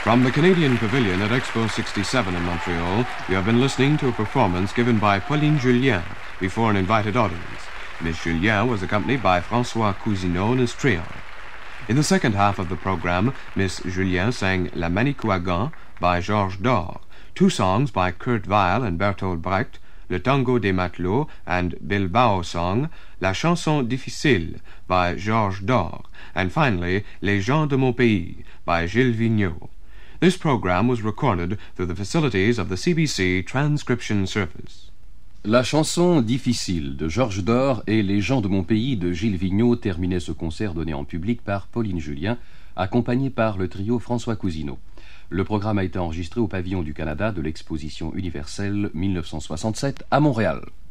From the Canadian Pavilion at Expo 67 in Montreal, you have been listening to a performance given by Pauline Julien before an invited audience. Miss Julien was accompanied by François Cousineau and his trio. In the second half of the program, Miss Julien sang La Manicouagan by Georges Dor, two songs by Kurt Weill and Bertolt Brecht, Le Tango des Matelots and Bilbao song, La Chanson Difficile by Georges Dor, and finally Les Gens de Mon Pays by Gilles Vigneault. This program was recorded through the facilities of the CBC Transcription Service. La chanson difficile de Georges Dor et Les gens de mon pays de Gilles Vigneault terminaient ce concert donné en public par Pauline Julien, accompagnée par le trio François Cousineau. Le programme a été enregistré au pavillon du Canada de l'Exposition universelle 1967 à Montréal.